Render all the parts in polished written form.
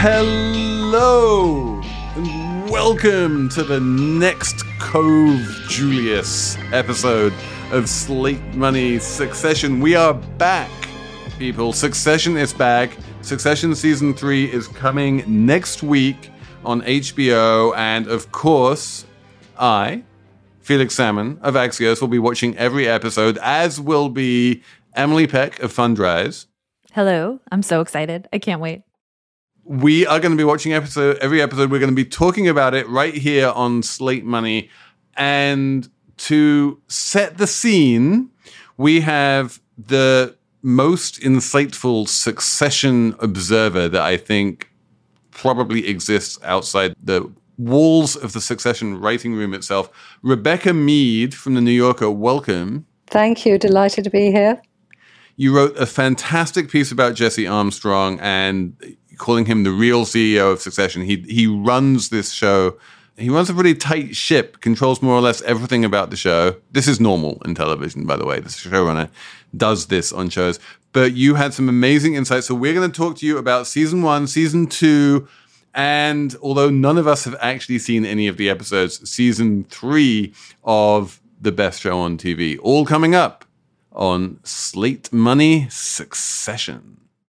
Hello, and welcome to the next Cove Julius episode of Slate Money Succession. We are back, people. Succession is back. Succession Season 3 is coming next week on HBO, and of course, I, Felix Salmon of Axios, will be watching every episode, as will be Emily Peck of Fundrise. Hello, I'm so excited. I can't wait. We are going to be watching every episode. We're going to be talking about it right here on Slate Money. And to set the scene, we have the most insightful Succession observer that I think probably exists outside the walls of the Succession writing room itself. Rebecca Mead from The New Yorker, welcome. Thank you. Delighted to be here. You wrote a fantastic piece about Jesse Armstrong and calling him the real CEO of Succession. He runs this show. He runs a pretty tight ship, controls more or less everything about the show. This is normal in television, by the way. The showrunner does this on shows. But you had some amazing insights. So we're going to talk to you about Season 1, Season 2, and although none of us have actually seen any of the episodes, Season 3 of the best show on TV. All coming up on Slate Money Succession.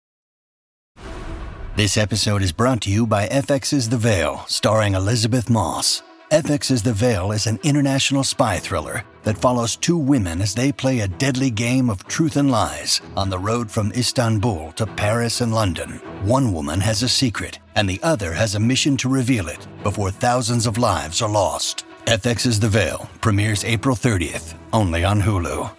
This episode is brought to you by FX's The Veil, starring Elizabeth Moss. FX's The Veil is an international spy thriller that follows two women as they play a deadly game of truth and lies on the road from Istanbul to Paris and London. One woman has a secret, and the other has a mission to reveal it before thousands of lives are lost. FX's The Veil premieres April 30th, only on Hulu.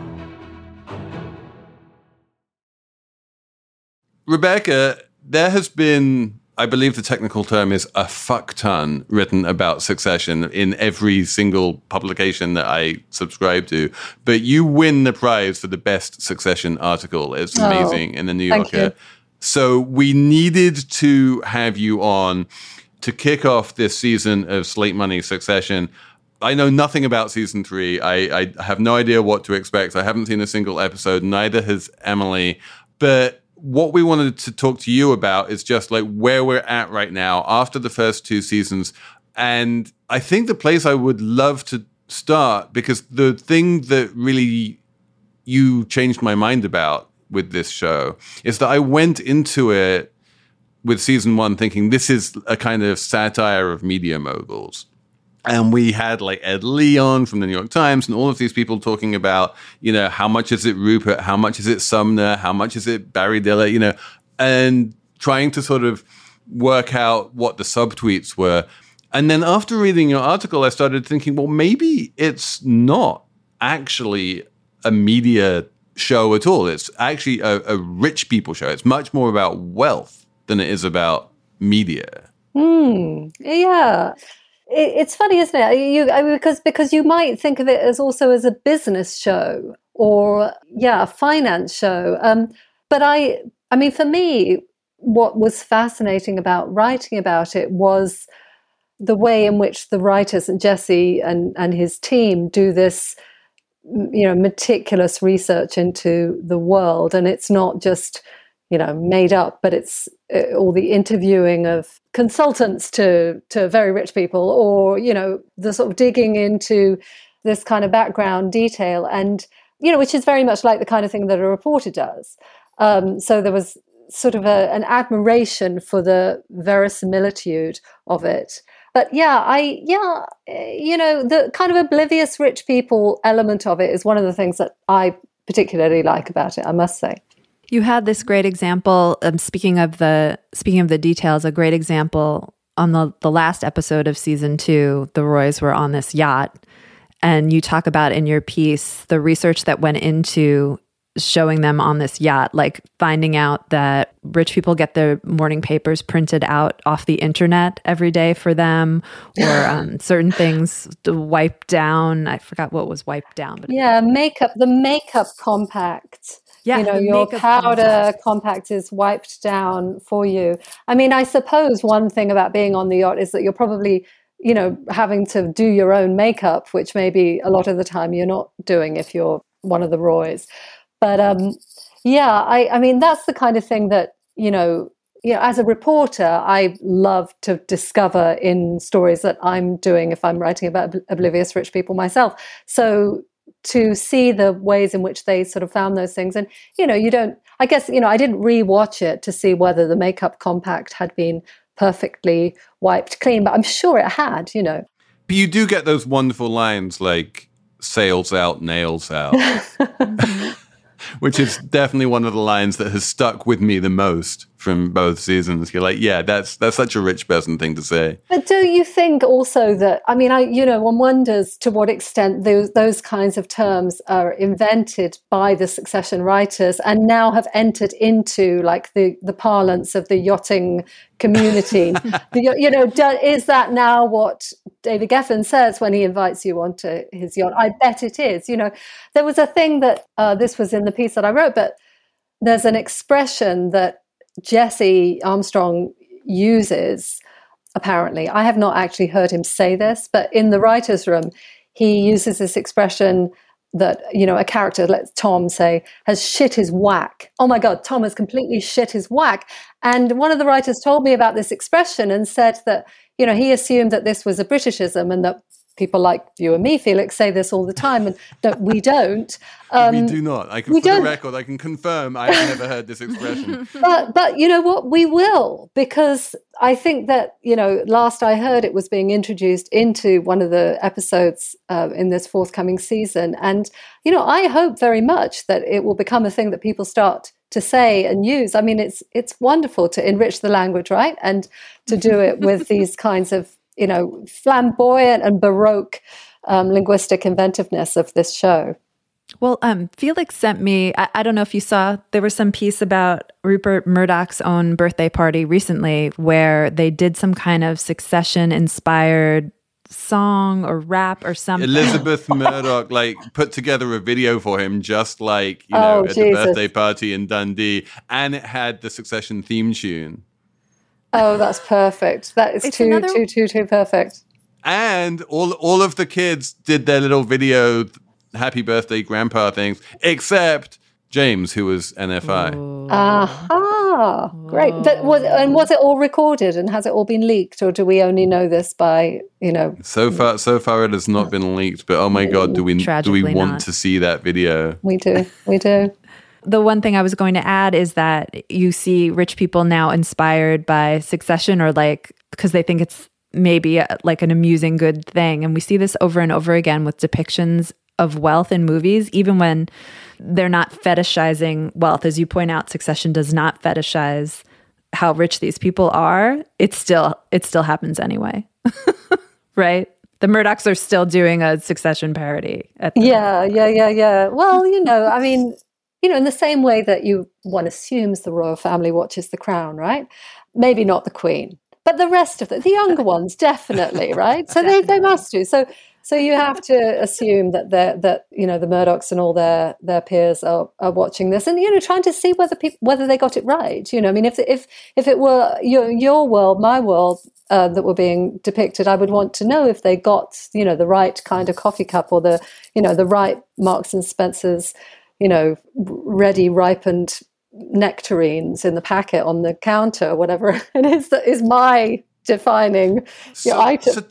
Rebecca, there has been, I believe the technical term is a fuck ton written about Succession in every single publication that I subscribe to. But you win the prize for the best Succession article. It's amazing in the New Yorker. So we needed to have you on to kick off this season of Slate Money Succession. I know nothing about Season 3. I have no idea what to expect. I haven't seen a single episode. Neither has Emily. But what we wanted to talk to you about is just like where we're at right now after the first two seasons. And I think the place I would love to start, because the thing that really you changed my mind about with this show is that I went into it with Season 1 thinking this is a kind of satire of media moguls. And we had like Ed Leon from the New York Times and all of these people talking about, you know, how much is it Rupert? How much is it Sumner? How much is it Barry Diller? You know, and trying to sort of work out what the subtweets were. And then after reading your article, I started thinking, well, maybe it's not actually a media show at all. It's actually a rich people show. It's much more about wealth than it is about media. Yeah. It's funny, isn't it? Because you might think of it as also as a business show or, a finance show. But I mean, for me, what was fascinating about writing about it was the way in which the writers and Jesse and his team do this, meticulous research into the world. And it's not just, made up, but it's all the interviewing of consultants to very rich people, or, the sort of digging into this kind of background detail, and, which is very much like the kind of thing that a reporter does. So there was sort of an admiration for the verisimilitude of it. But the kind of oblivious rich people element of it is one of the things that I particularly like about it, I must say. You had this great example, speaking of the details, a great example on the last episode of Season 2, the Roys were on this yacht, and you talk about in your piece the research that went into showing them on this yacht, like finding out that rich people get their morning papers printed out off the internet every day for them, or certain things to wipe down. I forgot what was wiped down. But the makeup compact. Yeah, your powder compact is wiped down for you. I mean, I suppose one thing about being on the yacht is that you're probably, having to do your own makeup, which maybe a lot of the time you're not doing if you're one of the Roys. But I mean, that's the kind of thing that, as a reporter, I love to discover in stories that I'm doing if I'm writing about oblivious rich people myself. So to see the ways in which they sort of found those things. And, you don't, I guess, I didn't rewatch it to see whether the makeup compact had been perfectly wiped clean, but I'm sure it had, But you do get those wonderful lines like sails out, nails out. Which is definitely one of the lines that has stuck with me the most from both seasons. You're like, yeah, that's such a rich person thing to say. But do you think also that, one wonders to what extent those kinds of terms are invented by the Succession writers and now have entered into like the parlance of the yachting community? Is that now what David Geffen says when he invites you onto his yacht? I bet it is. There was a thing that, this was in the piece that I wrote, but there's an expression that Jesse Armstrong uses, apparently. I have not actually heard him say this, but in the writer's room, he uses this expression that, a character, let's Tom say, has shit his whack. Oh my God, Tom has completely shit his whack. And one of the writers told me about this expression and said that, he assumed that this was a Britishism and that people like you and me, Felix, say this all the time, and that we don't. We do not. For the record, I can confirm I've never heard this expression. But you know what? We will, because I think that, last I heard it was being introduced into one of the episodes in this forthcoming season. And, I hope very much that it will become a thing that people start to say and use. I mean, it's wonderful to enrich the language, right? And to do it with these kinds of flamboyant and Baroque linguistic inventiveness of this show. Well, Felix sent me, I don't know if you saw, there was some piece about Rupert Murdoch's own birthday party recently where they did some kind of Succession-inspired song or rap or something. Elizabeth Murdoch put together a video for him just at the birthday party in Dundee, and it had the Succession theme tune. Oh, that's perfect. That is too perfect. And all of the kids did their little video happy birthday grandpa things, except James, who was NFI. Aha, great. But was it all recorded and has it all been leaked, or do we only know this by, So far it has not been leaked, but oh my God, do we want to see that video? We do. The one thing I was going to add is that you see rich people now inspired by Succession, or because they think it's maybe an amusing good thing. And we see this over and over again with depictions of wealth in movies, even when they're not fetishizing wealth. As you point out, Succession does not fetishize how rich these people are. It still happens anyway, right? The Murdochs are still doing a Succession parody. Yeah. Well, in the same way that one assumes the royal family watches The Crown, right? Maybe not the Queen, but the rest of the younger ones, definitely, right? So they must do. So you have to assume that the Murdochs and all their peers are watching this, and trying to see whether they got it right. If it were your world, my world that were being depicted, I would want to know if they got the right kind of coffee cup, or the right Marks and Spencer's ready ripened nectarines in the packet on the counter, or whatever it is that is my defining item. So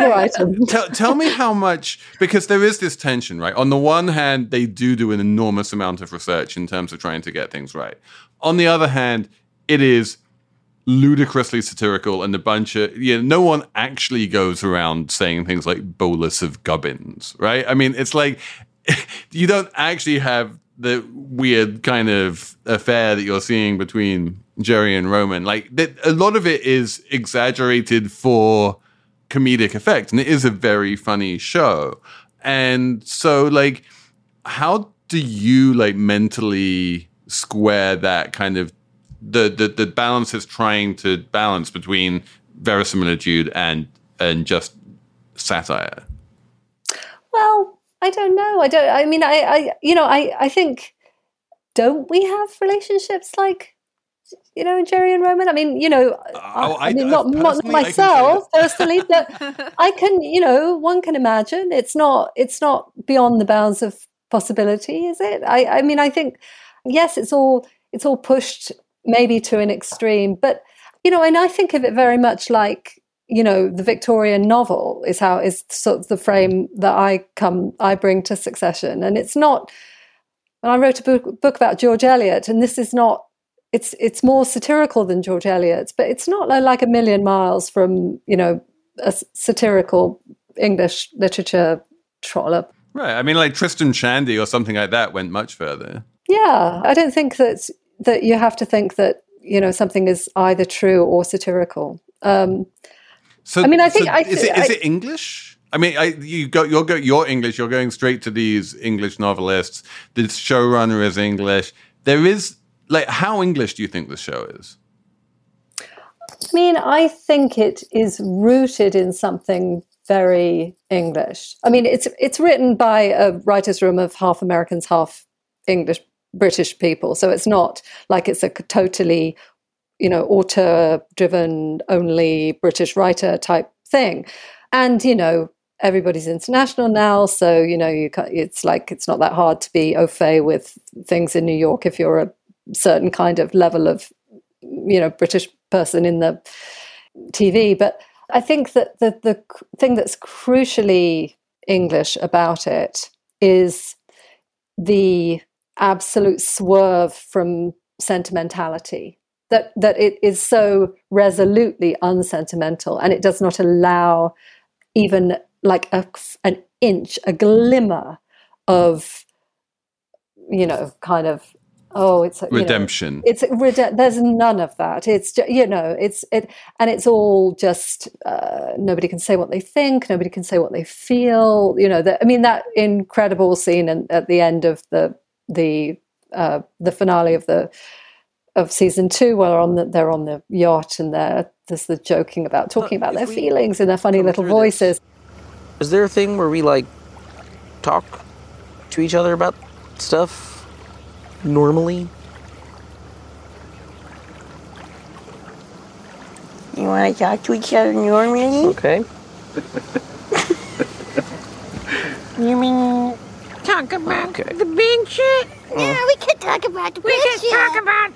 tell me how much, because there is this tension, right? On the one hand, they do an enormous amount of research in terms of trying to get things right. On the other hand, it is ludicrously satirical, and a bunch of no one actually goes around saying things like bolus of gubbins, right? I mean, it's like you don't actually have the weird kind of affair that you're seeing between Jerry and Roman. A lot of it is exaggerated for comedic effect, and it is a very funny show. And so, how do you mentally square that kind of the balance is trying to balance between verisimilitude and just satire? Well, I don't know. I think, don't we have relationships like, Jerry and Roman? Not myself personally, but I can, one can imagine. It's not beyond the bounds of possibility, is it? I think, yes, it's all pushed maybe to an extreme. But, and I think of it very much like, the Victorian novel is sort of the frame that I bring to Succession. And it's not, and I wrote a book about George Eliot, and this is not, it's more satirical than George Eliot's, but it's not like a million miles from, a satirical English literature trollop. Right. I mean, like Tristram Shandy or something like that went much further. Yeah. I don't think that you have to think that, something is either true or satirical. Is it English? I mean, you're English. You're going straight to these English novelists. The showrunner is English. There is, how English do you think the show is? I mean, I think it is rooted in something very English. I mean, it's written by a writer's room of half Americans, half English, British people. So it's not like it's a totally, auteur-driven, only British writer type thing. And, everybody's international now. So, it's not that hard to be au fait with things in New York if you're a certain kind of level of, British person in the TV. But I think that the thing that's crucially English about it is the absolute swerve from sentimentality, that it is so resolutely unsentimental, and it does not allow even like an inch, a glimmer of, kind of, it's redemption. There's none of that. It's and it's all just nobody can say what they think. Nobody can say what they feel. That incredible scene at the end of the finale of season 2, where they're on the yacht and there's the talking about their feelings in their funny little voices. Is there a thing where we talk to each other about stuff normally? You want to talk to each other normally? Okay. You mean talk about the big shit? Yeah, we can talk about the big shit. We can talk about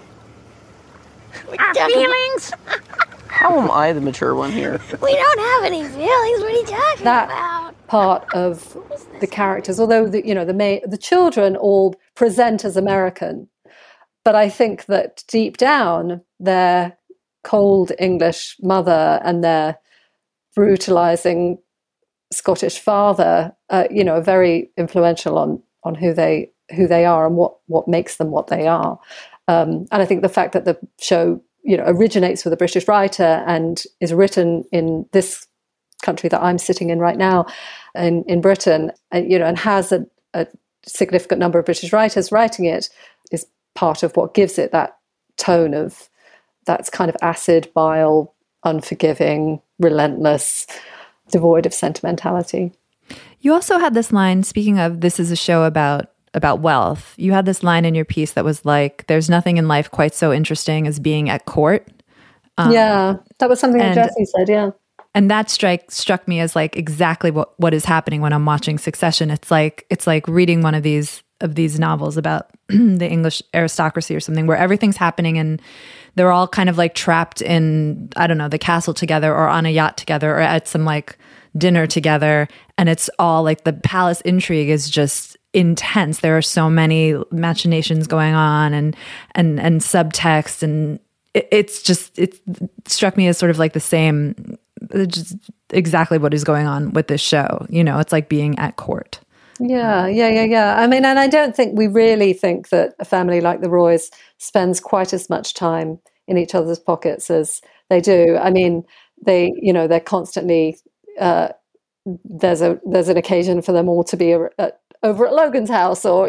our feelings. How am I the mature one here? We don't have any feelings. What are you talking about? Part of the characters, although the children all present as American, but I think that deep down their cold English mother and their brutalizing Scottish father, are very influential on who they are and what makes them what they are. And I think the fact that the show originates with a British writer and is written in this country that I'm sitting in right now, in Britain, and has a significant number of British writers writing it, is part of what gives it that tone of that's kind of acid, bile, unforgiving, relentless, devoid of sentimentality. You also had this line, speaking of this is a show about wealth, you had this line in your piece that was like, there's nothing in life quite so interesting as being at court. Yeah, that was something that Jesse said, yeah. And that struck me as like exactly what is happening when I'm watching Succession. It's like reading one of these novels about the English aristocracy or something, where everything's happening and they're all kind of like trapped in, I don't know, the castle together or on a yacht together or at some like dinner together. And it's all like the palace intrigue is just intense. There are so many machinations going on and subtext, and it struck me as sort of like the same, just exactly what is going on with this show. It's like being at court. Yeah. I mean, and I don't think we really think that a family like the Roys spends quite as much time in each other's pockets as they do. I mean, they're constantly, there's an occasion for them all to be over at Logan's house, or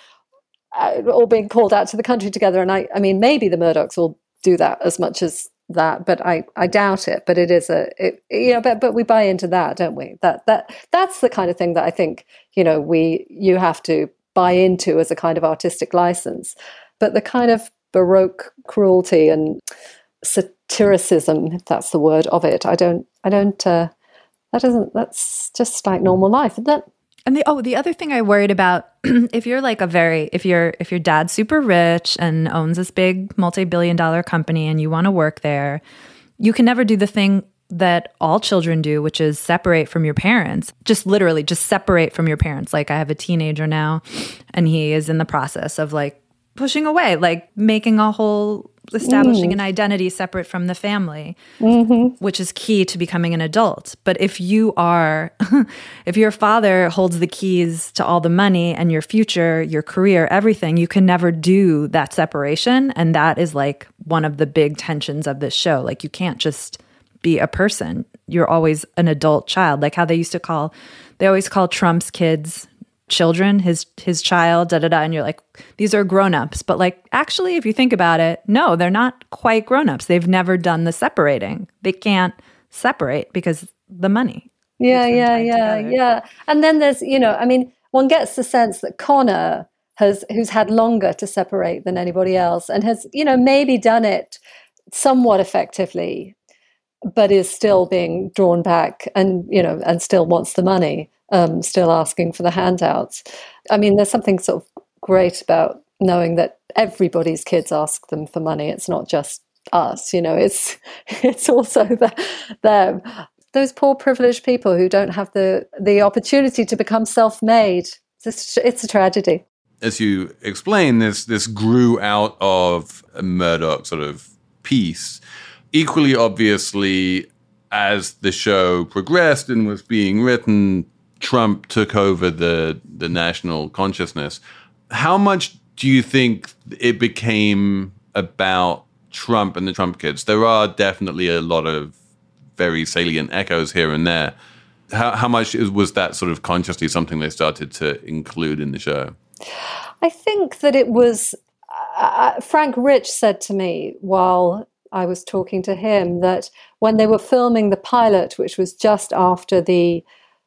all being called out to the country together. And I mean, maybe the Murdochs will do that as much as that, but I doubt it. But it is but we buy into that, don't we? That's the kind of thing that I think you have to buy into as a kind of artistic license. But the kind of Baroque cruelty and satiricism, if that's the word of it, that's just like normal life, isn't it? And the other thing I worried about, if you're like if your dad's super rich and owns this big multi-billion-dollar company and you want to work there, you can never do the thing that all children do, which is separate from your parents. Just literally just separate from your parents. Like I have a teenager now and he is in the process of like pushing away, like making establishing an identity separate from the family, which is key to becoming an adult. But if you are, if your father holds the keys to all the money and your future, your career, everything, you can never do that separation. And that is like one of the big tensions of this show. Like you can't just be a person. You're always an adult child. Like how they always call Trump's kids children, his child, and you're like, these are grown-ups. But like, actually, if you think about it, no, they're not quite grown-ups. They've never done the separating. They can't separate because the money. Yeah. And then there's, one gets the sense that Connor who's had longer to separate than anybody else and has, maybe done it somewhat effectively, but is still being drawn back and still wants the money. Still asking for the handouts. I mean, there's something sort of great about knowing that everybody's kids ask them for money. It's not just us, it's also them. Those poor privileged people who don't have the opportunity to become self-made. It's a tragedy. As you explain, this grew out of a Murdoch sort of piece. Equally obviously, as the show progressed and was being written, Trump took over the national consciousness. How much do you think it became about Trump and the Trump kids? There are definitely a lot of very salient echoes here and there. How much was that sort of consciously something they started to include in the show? I think that it was, Frank Rich said to me while I was talking to him that when they were filming the pilot, which was just after the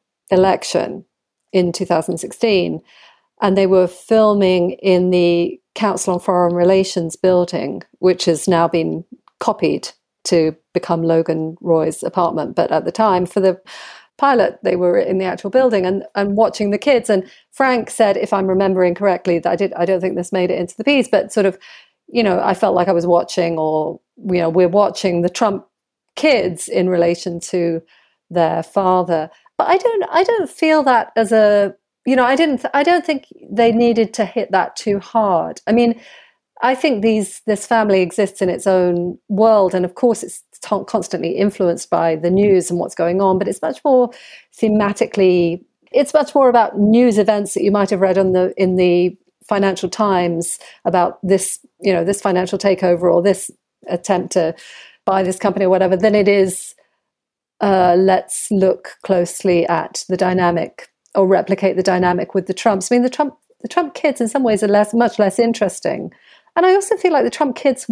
election in 2016, and they were filming in the Council on Foreign Relations building, which has now been copied to become Logan Roy's apartment. But at the time, for the pilot, they were in the actual building and watching the kids. And Frank said, if I'm remembering correctly, that I don't think this made it into the piece, but sort of, I felt like I was watching, or we're watching the Trump kids in relation to their father. But I don't feel that as a, I don't think they needed to hit that too hard. I mean, I think this family exists in its own world, and of course it's constantly influenced by the news and what's going on, but it's much more thematically, it's much more about news events that you might have read in the Financial Times about this, this financial takeover or this attempt to buy this company or whatever, than it is let's look closely at the dynamic or replicate the dynamic with the Trumps. I mean, the Trump kids in some ways are much less interesting. And I also feel like the Trump kids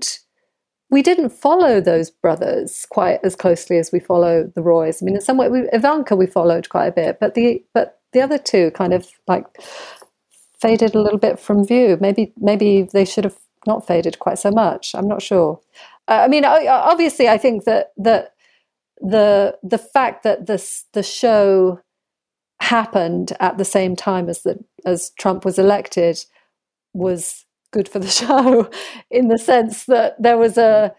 we didn't follow those brothers quite as closely as we follow the Roys. I mean, in some way, Ivanka we followed quite a bit, but the other two kind of like faded a little bit from view. Maybe they should have not faded quite so much. I'm not sure. I mean, obviously, I think that the fact that the show happened at the same time as Trump was elected was good for the show, in the sense that there was there's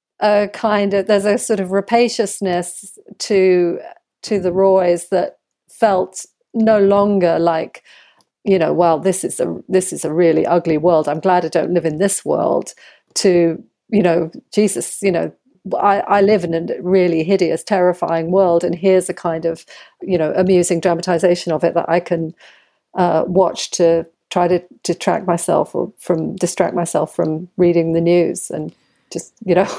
a sort of rapaciousness to the Roys that felt no longer like, well, this is a really ugly world. I'm glad I don't live in this world. To, Jesus, I live in a really hideous, terrifying world, and here's a kind of, amusing dramatization of it that I can watch to try to distract myself from reading the news and just,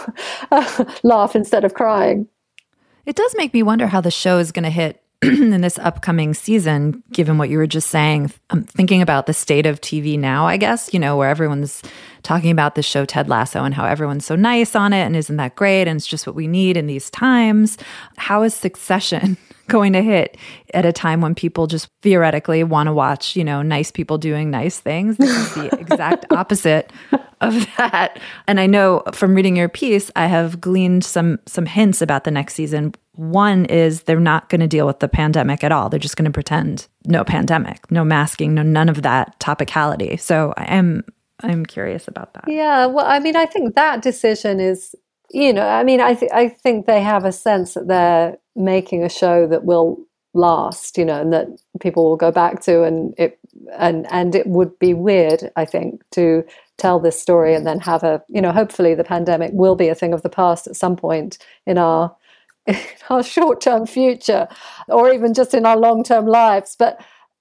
laugh instead of crying. It does make me wonder how the show is going to hit in this upcoming season, given what you were just saying. I'm thinking about the state of TV now, I guess, where everyone's talking about this show, Ted Lasso, and how everyone's so nice on it and isn't that great and it's just what we need in these times. How is Succession going to hit at a time when people just theoretically want to watch, nice people doing nice things? This is the exact opposite of that. And I know from reading your piece, I have gleaned some hints about the next season. One is they're not going to deal with the pandemic at all. They're just going to pretend no pandemic, no masking, none of that topicality. So I'm curious about that. Yeah, well, I mean, I think that decision is, I think they have a sense that they're making a show that will last, and that people will go back to, and it would be weird, I think, to tell this story and then have hopefully the pandemic will be a thing of the past at some point in our short-term future, or even just in our long-term lives. But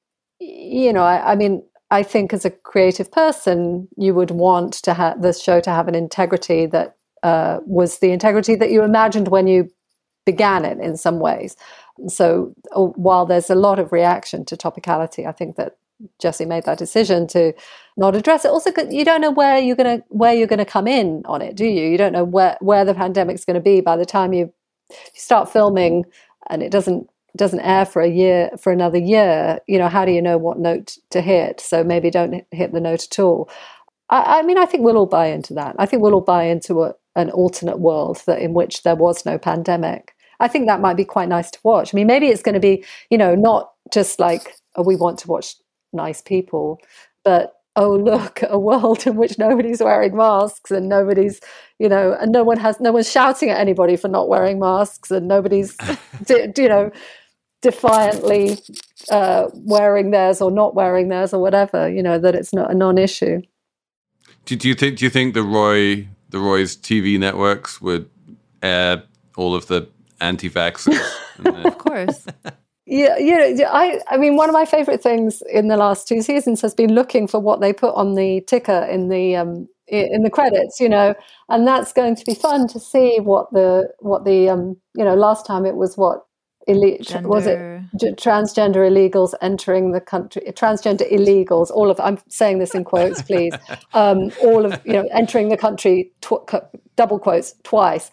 I think as a creative person, you would want to have this show to have an integrity that was the integrity that you imagined when you began it in some ways. So while there's a lot of reaction to topicality, I think that Jessie made that decision to not address it. Also, you don't know where you're gonna come in on it, do you? You don't know where the pandemic's going to be by the time you start filming, and it doesn't air for another year. How do you know what note to hit? So maybe don't hit the note at all. I think we'll all buy into that. I think we'll all buy into an alternate world in which there was no pandemic. I think that might be quite nice to watch. I mean, maybe it's going to be, not just like, we want to watch nice people, but oh, look, a world in which nobody's wearing masks, and nobody's, and no one's shouting at anybody for not wearing masks, and nobody's, defiantly wearing theirs or not wearing theirs or whatever, that it's not a non-issue. Do you think the Roy's TV networks would air all of the anti-vaxxers? Of course. Yeah, I mean, one of my favorite things in the last 2 seasons has been looking for what they put on the ticker in the credits, and that's going to be fun to see what the last time it was transgender illegals entering the country, transgender illegals, all of, I'm saying this in quotes, please, all of, entering the country, double quotes, twice.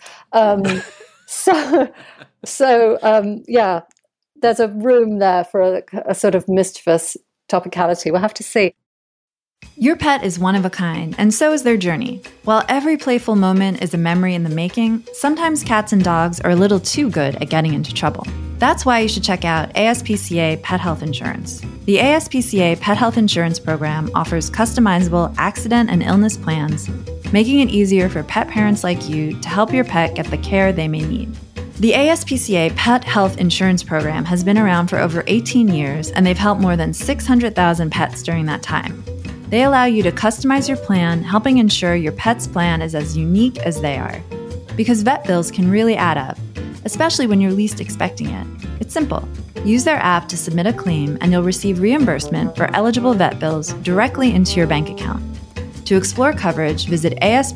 Yeah, there's a room there for a sort of mischievous topicality. We'll have to see. Your pet is one of a kind, and so is their journey. While every playful moment is a memory in the making, sometimes cats and dogs are a little too good at getting into trouble. That's why you should check out ASPCA Pet Health Insurance. The ASPCA Pet Health Insurance Program offers customizable accident and illness plans, making it easier for pet parents like you to help your pet get the care they may need. The ASPCA Pet Health Insurance Program has been around for over 18 years, and they've helped more than 600,000 pets during that time. They allow you to customize your plan, helping ensure your pet's plan is as unique as they are. Because vet bills can really add up, especially when you're least expecting it. It's simple. Use their app to submit a claim, and you'll receive reimbursement for eligible vet bills directly into your bank account. To explore coverage, visit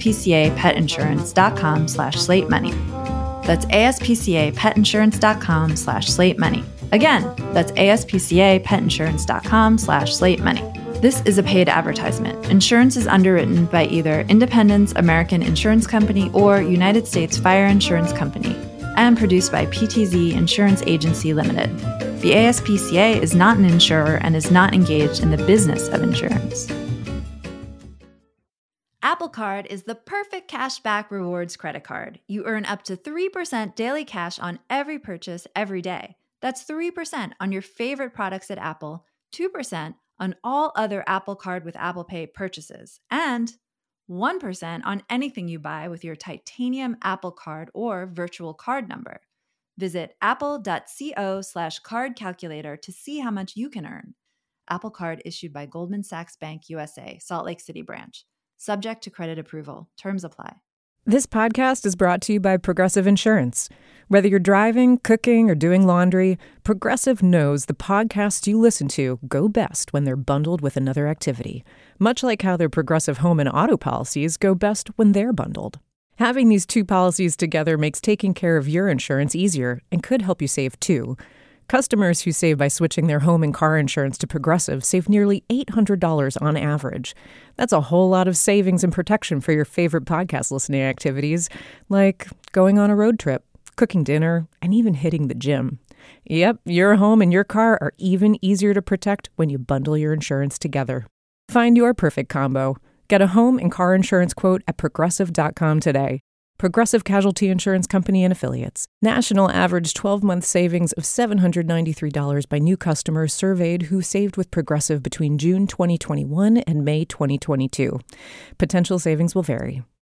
aspcapetinsurance.com/slatemoney. That's aspcapetinsurance.com/slatemoney. Again, that's aspcapetinsurance.com/slatemoney. This is a paid advertisement. Insurance is underwritten by either Independence American Insurance Company or United States Fire Insurance Company, and produced by PTZ Insurance Agency Limited. The ASPCA is not an insurer and is not engaged in the business of insurance. Apple Card is the perfect cashback rewards credit card. You earn up to 3% daily cash on every purchase every day. That's 3% on your favorite products at Apple, 2% on all other Apple Card with Apple Pay purchases, and 1% on anything you buy with your titanium Apple Card or virtual card number. Visit apple.co/card calculator to see how much you can earn. Apple Card issued by Goldman Sachs Bank USA, Salt Lake City branch. Subject to credit approval. Terms apply. This podcast is brought to you by Progressive Insurance. Whether you're driving, cooking, or doing laundry, Progressive knows the podcasts you listen to go best when they're bundled with another activity, much like how their Progressive home and auto policies go best when they're bundled. Having these two policies together makes taking care of your insurance easier and could help you save too. Customers who save by switching their home and car insurance to Progressive save nearly $800 on average. That's a whole lot of savings and protection for your favorite podcast listening activities, like going on a road trip, cooking dinner, and even hitting the gym. Yep, your home and your car are even easier to protect when you bundle your insurance together. Find your perfect combo. Get a home and car insurance quote at Progressive.com today. Progressive Casualty Insurance Company and Affiliates. National average 12-month savings of $793 by new customers surveyed who saved with Progressive between June 2021 and May 2022. Potential savings will vary.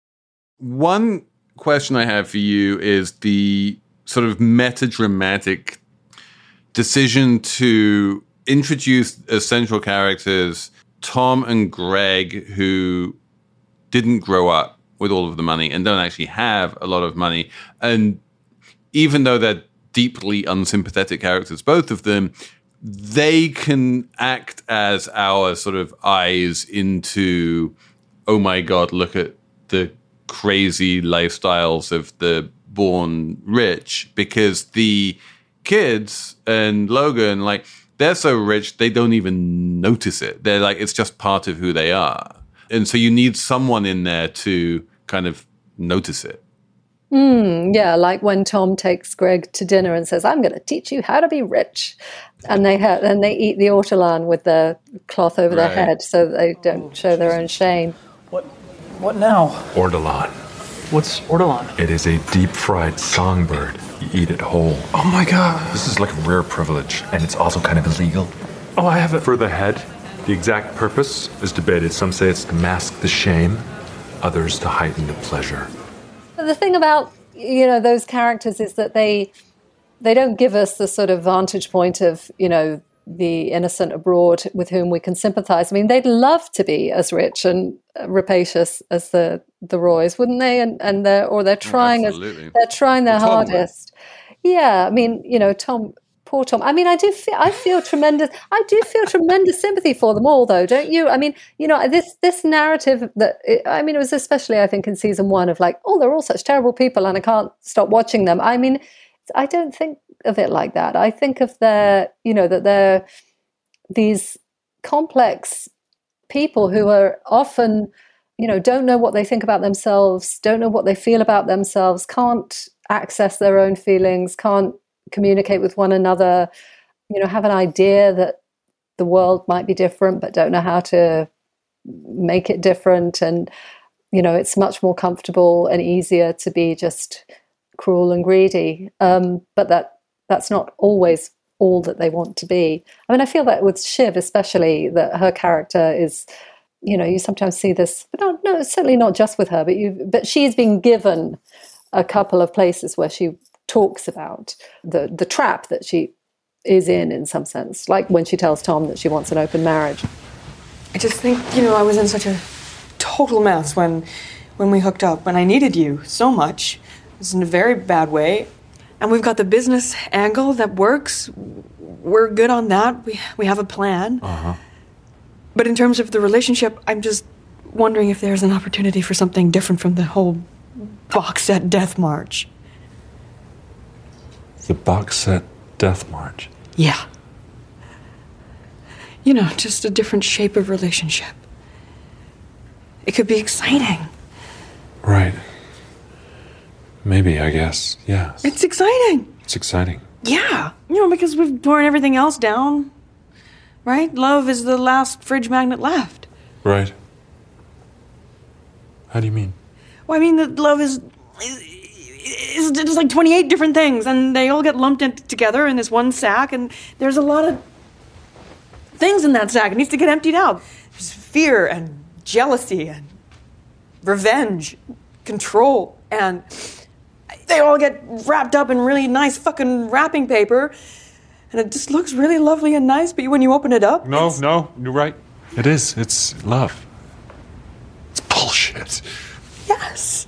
One question I have for you is the sort of metadramatic decision to introduce as central characters Tom and Greg, who didn't grow up with all of the money and don't actually have a lot of money. And even though they're deeply unsympathetic characters, both of them, they can act as our sort of eyes into, oh my God, look at the crazy lifestyles of the born rich, because the kids and Logan, like, they're so rich, they don't even notice it. They're like, it's just part of who they are. And so you need someone in there to kind of notice it. Yeah, like when Tom takes Greg to dinner and says, I'm going to teach you how to be rich. And they eat the ortolan with the cloth over their head so that they don't show their own shame. What now? Ortolan. What's ortolan? It is a deep-fried songbird. You eat it whole. Oh my God. This is like a rare privilege, and it's also kind of illegal. Oh, I have it. For the head, the exact purpose is debated. Some say it's to mask the shame, others to heighten the pleasure. The thing about, those characters is that they don't give us the sort of vantage point of, the innocent abroad with whom we can sympathize. I mean, they'd love to be as rich and rapacious as the Roys, wouldn't they? And they're trying they're trying their hardest. Yeah, I mean, poor Tom. I mean, I feel tremendous sympathy for them all, though, don't you? I mean, this narrative it was especially, I think, in season 1 of like, oh, they're all such terrible people and I can't stop watching them. I mean, I don't think of it like that. I think of that they're these complex people who are often, don't know what they think about themselves, don't know what they feel about themselves, can't access their own feelings, can't communicate with one another, have an idea that the world might be different, but don't know how to make it different. And, it's much more comfortable and easier to be just cruel and greedy. But that's not always all that they want to be. I mean, I feel that with Shiv, especially, that her character is, you sometimes see this, but no, certainly not just with her, but she's been given a couple of places where she talks about the trap that she is in some sense, like when she tells Tom that she wants an open marriage. I just think, I was in such a total mess when we hooked up, and I needed you so much. It was in a very bad way. And we've got the business angle that works. We're good on that. We have a plan. Uh-huh. But in terms of the relationship, I'm just wondering if there's an opportunity for something different from the whole box set death march. The box set death march? Yeah. Just a different shape of relationship. It could be exciting. Right. Maybe, I guess. Yeah. It's exciting. It's exciting. Yeah. Because we've torn everything else down. Right? Love is the last fridge magnet left. Right. How do you mean? Well, I mean that love is just like 28 different things, and they all get lumped together in this one sack, and there's a lot of things in that sack. It needs to get emptied out. There's fear and jealousy and revenge, control, and they all get wrapped up in really nice fucking wrapping paper, and it just looks really lovely and nice, but when you open it up... No, you're right. It is. It's love. It's bullshit. Yes.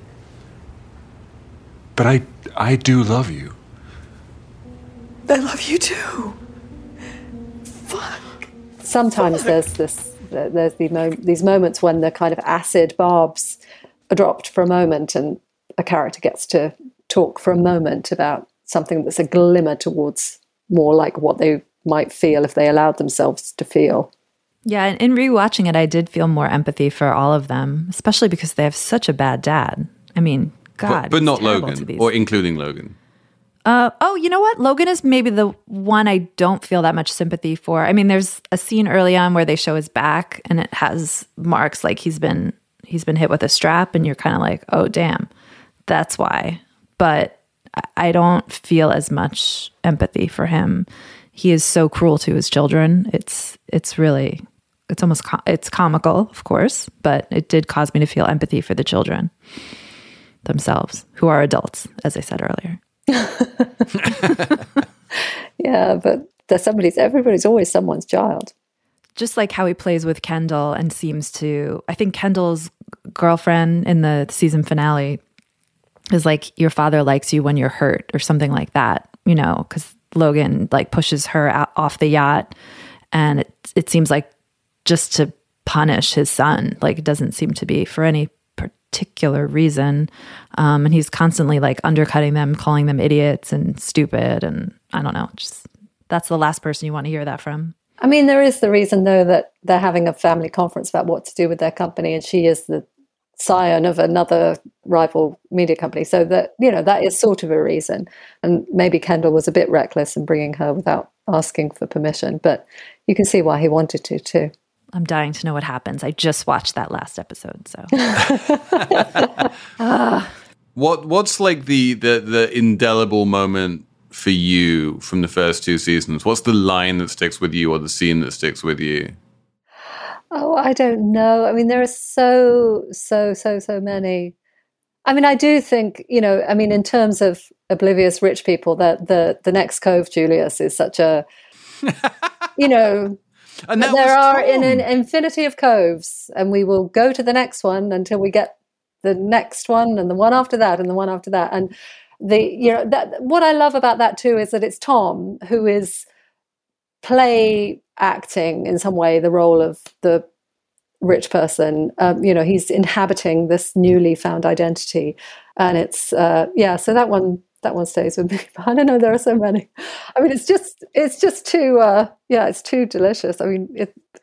But I do love you. I love you too. Fuck. Sometimes there's these moments when the kind of acid barbs are dropped for a moment and a character gets to talk for a moment about something that's a glimmer towards more like what they might feel if they allowed themselves to feel. Yeah, and in rewatching it, I did feel more empathy for all of them, especially because they have such a bad dad. I mean, God. But not Logan, or including Logan. You know what? Logan is maybe the one I don't feel that much sympathy for. I mean, there's a scene early on where they show his back and it has marks like he's been hit with a strap, and you're kind of like, oh, damn. that's why. But I don't feel as much empathy for him. He is so cruel to his children. It's almost it's comical, of course, but it did cause me to feel empathy for the children themselves, who are adults, as I said earlier. Yeah, but everybody's always someone's child. Just like how he plays with Kendall and seems to, I think Kendall's girlfriend in the season finale is like, your father likes you when you're hurt or something like that, you know, because Logan like pushes her out, off the yacht, and it seems like just to punish his son. Like, it doesn't seem to be for any particular reason. And he's constantly like undercutting them, calling them idiots and stupid. And I don't know, just that's the last person you want to hear that from. I mean, there is the reason, though, that they're having a family conference about what to do with their company, and she is the scion of another rival media company. So that, you know, that is sort of a reason. And maybe Kendall was a bit reckless in bringing her without asking for permission, but you can see why he wanted to, too. I'm dying to know what happens. I just watched that last episode, so. What's like the indelible moment for you from the first two seasons? What's the line that sticks with you, or the scene that sticks with you? Oh, I don't know. I mean, there are so many. I mean, I do think, you know, I mean, in terms of oblivious rich people, that the next Cove Julius is such a, you know, and there are in an infinity of coves, and we will go to the next one until we get the next one, and the one after that, and the one after that. And what I love about that too is that it's Tom who is play acting in some way the role of the rich person. He's inhabiting this newly found identity, and it's so that one stays with me. But I don't know, there are so many. I mean, it's just too it's too delicious. I mean,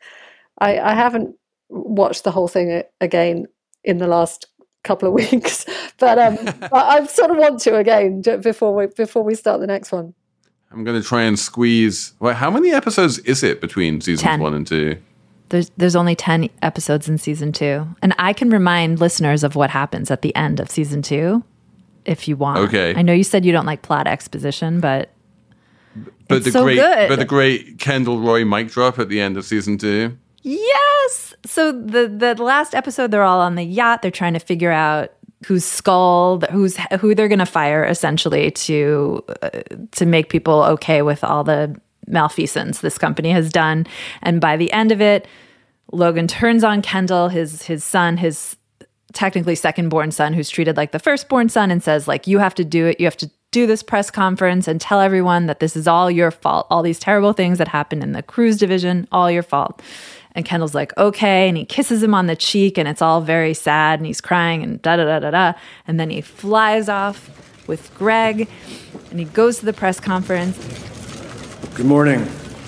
I haven't watched the whole thing again in the last couple of weeks, but I sort of want to again before we start the next one. I'm going to try and squeeze. Well, how many episodes is it between seasons 10. 1 and 2? There's only 10 episodes in season 2, and I can remind listeners of what happens at the end of season 2 if you want. Okay. I know you said you don't like plot exposition, but it's the great Kendall Roy mic drop at the end of season 2. Yes. So the last episode, they're all on the yacht. They're trying to figure out who they're going to fire, essentially, to make people okay with all the malfeasance this company has done. And by the end of it, Logan turns on Kendall, his son, his technically second-born son, who's treated like the firstborn son, and says, like, you have to do it. You have to do this press conference and tell everyone that this is all your fault. All these terrible things that happened in the cruise division, all your fault. And Kendall's like, okay. And he kisses him on the cheek, and it's all very sad, and he's crying and da-da-da-da-da. And then he flies off with Greg, and he goes to the press conference. Good morning.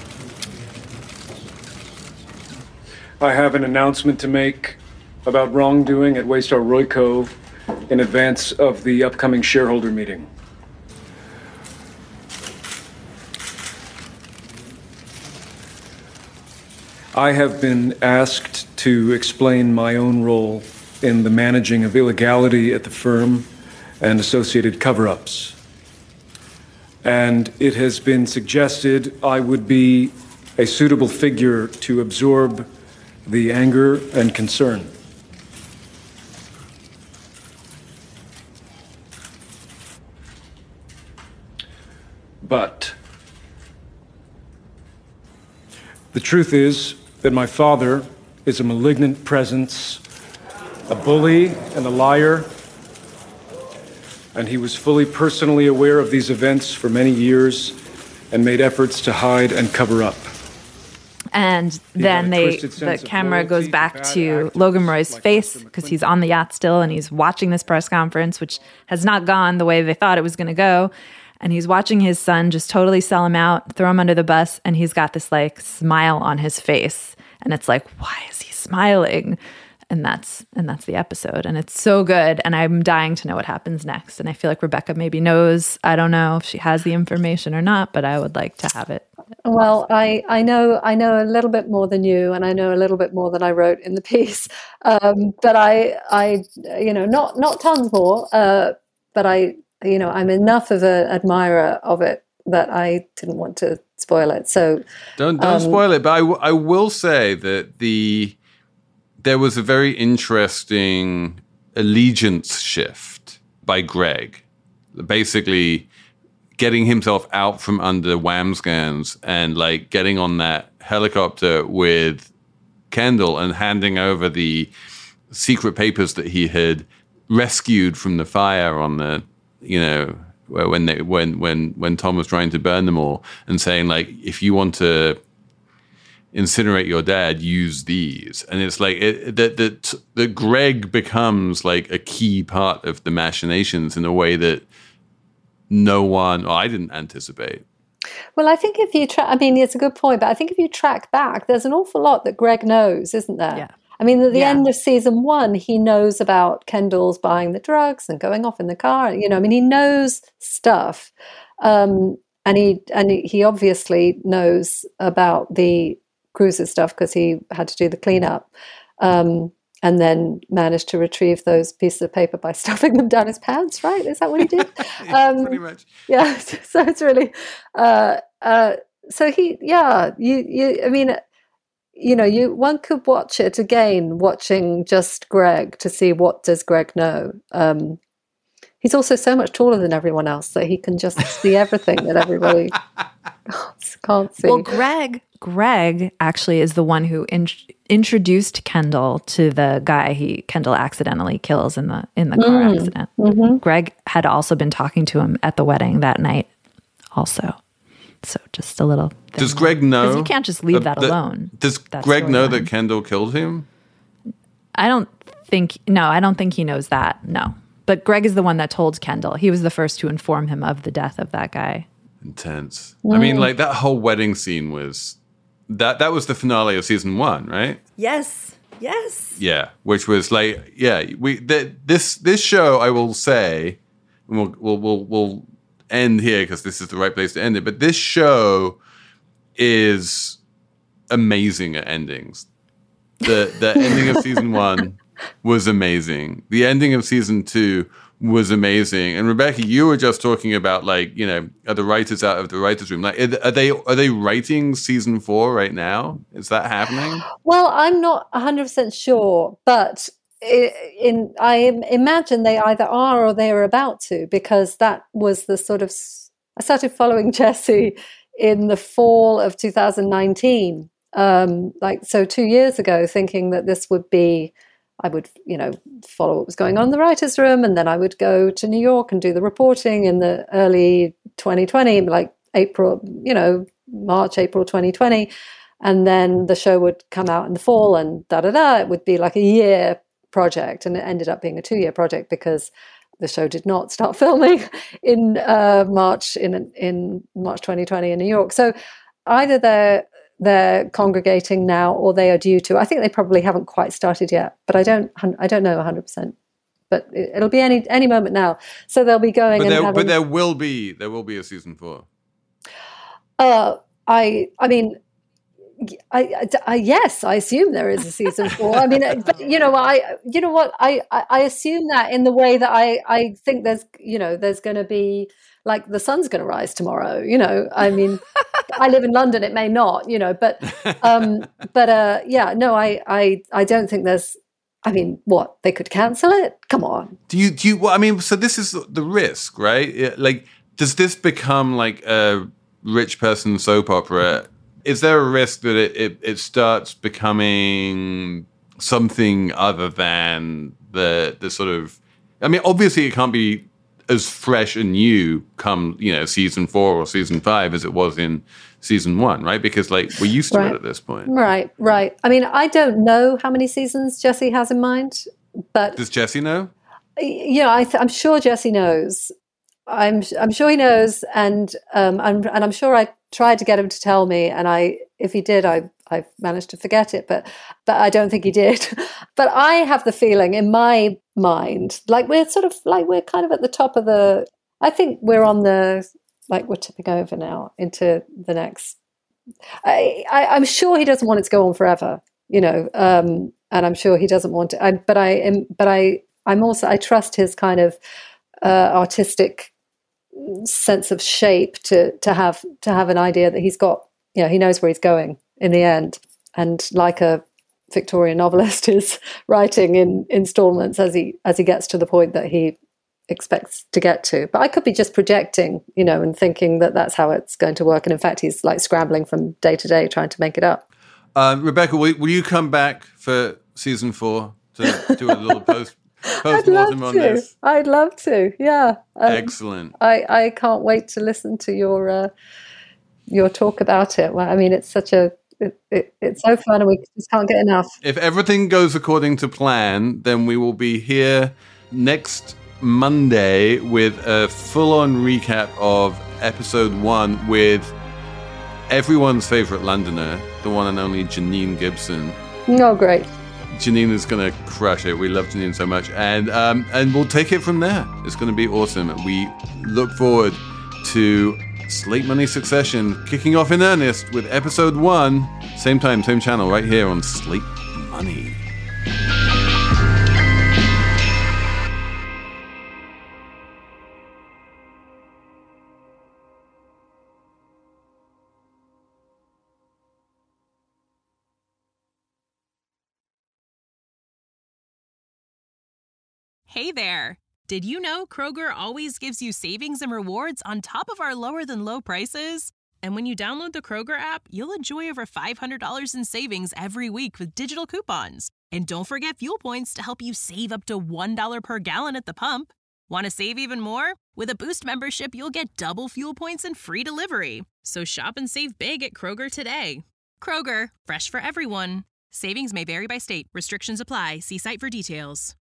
I have an announcement to make about wrongdoing at Waystar Royco in advance of the upcoming shareholder meeting. I have been asked to explain my own role in the managing of illegality at the firm and associated cover-ups. And it has been suggested I would be a suitable figure to absorb the anger and concern. But the truth is that my father is a malignant presence, a bully and a liar, and he was fully personally aware of these events for many years and made efforts to hide and cover up. And then the camera goes back to Logan Roy's face, because he's on the yacht still, and he's watching this press conference, which has not gone the way they thought it was going to go. And he's watching his son just totally sell him out, throw him under the bus, and he's got this like smile on his face. And it's like, why is he smiling? And that's the episode. And it's so good. And I'm dying to know what happens next. And I feel like Rebecca maybe knows. I don't know if she has the information or not, but I would like to have it. Well, I know a little bit more than you, and I know a little bit more than I wrote in the piece. But I not tons more. I'm enough of an admirer of it that I didn't want to spoil it. So don't spoil it. But I will say that there was a very interesting allegiance shift by Greg, basically getting himself out from under Wamsgans and like getting on that helicopter with Kendall and handing over the secret papers that he had rescued from the fire on the, when Tom was trying to burn them all, and saying like, if you want to incinerate your dad, use these. And it's like that Greg becomes like a key part of the machinations in a way that I didn't anticipate. Well, I think if you it's a good point, but I think if you track back, there's an awful lot that Greg knows, isn't there? Yeah. I mean, at the end of season 1, he knows about Kendall's buying the drugs and going off in the car. He knows stuff. And he obviously knows about the Cruises stuff because he had to do the cleanup. And then managed to retrieve those pieces of paper by stuffing them down his pants, right? Is that what he did? Pretty much. Yeah. So it's really, one could watch it again, watching just Greg to see what does Greg know. He's also so much taller than everyone else that he can just see everything that everybody can't see. Well, Greg actually is the one who introduced Kendall to the guy Kendall accidentally kills in the car accident. Mm-hmm. Greg had also been talking to him at the wedding that night also. So just a little thing. Does Greg know? Because you can't just leave that alone. Does Greg know that Kendall killed him? I don't think he knows that, no. But Greg is the one that told Kendall. He was the first to inform him of the death of that guy. Intense. I mean, like that whole wedding scene was... That was the finale of season 1, right? Yes. Yeah, which was like, this show, I will say, and we'll end here because this is the right place to end it. But this show is amazing at endings. The ending of season 1 was amazing. The ending of season 2 was amazing. And Rebecca, you were just talking about are the writers out of the writers' room? Like, are they writing season 4 right now? Is that happening? Well, I'm not 100% sure, but I imagine they either are or they are about to, because that was the sort of... I started following Jesse in the fall of 2019, 2 years ago, thinking that this would be... I would, follow what was going on in the writer's room, and then I would go to New York and do the reporting in the early 2020, like March, April 2020. And then the show would come out in the fall and It would be like a year project, and it ended up being a 2-year project because the show did not start filming in March in March 2020 in New York. So either they're congregating now, or they are due to. I think they probably haven't quite started yet, but I don't know 100%. But it'll be any moment now. So they'll be going. But there will be a season 4. Yes, I assume there is a season 4. I mean, but I assume that in the way that I think there's going to be, like, the sun's going to rise tomorrow. I mean, I live in London; it may not. But I don't think there's. I mean, what, they could cancel it? Come on. Do you? Well, I mean, so this is the risk, right? Like, does this become like a rich person soap opera? Is there a risk that it starts becoming something other than the sort of... I mean, obviously it can't be as fresh and new come, season 4 or season 5 as it was in season 1, right? Because we're used to it at this point. Right. I mean, I don't know how many seasons Jesse has in mind, but... Does Jesse know? I'm sure Jesse knows. I'm sure he knows, and I'm sure I tried to get him to tell me, and if he did, I managed to forget it, but I don't think he did. But I have the feeling in my mind, we're kind of at the top of the... I think we're on the... we're tipping over now into the next... I'm sure he doesn't want it to go on forever, and I'm sure he doesn't want it. I trust his kind of artistic sense of shape to have an idea that he's got, he knows where he's going in the end. And like a Victorian novelist is writing in installments as he gets to the point that he expects to get to. But I could be just projecting, and thinking that that's how it's going to work. And in fact, he's like scrambling from day to day trying to make it up. Rebecca, will you come back for season 4 to do a little post-mortem on this? I'd love to. Yeah. Excellent. I can't wait to listen to your talk about it. Well, I mean, it's such it's so fun, and we just can't get enough. If everything goes according to plan, then we will be here next Monday with a full-on recap of episode 1 with everyone's favorite Londoner, the one and only Janine Gibson. Oh, great. Janine is going to crush it. We love Janine so much. And we'll take it from there. It's going to be awesome. We look forward to Slate Money Succession kicking off in earnest with episode 1. Same time, same channel, right here on Slate Money. Hey there! Did you know Kroger always gives you savings and rewards on top of our lower-than-low prices? And when you download the Kroger app, you'll enjoy over $500 in savings every week with digital coupons. And don't forget fuel points to help you save up to $1 per gallon at the pump. Want to save even more? With a Boost membership, you'll get double fuel points and free delivery. So shop and save big at Kroger today. Kroger, fresh for everyone. Savings may vary by state. Restrictions apply. See site for details.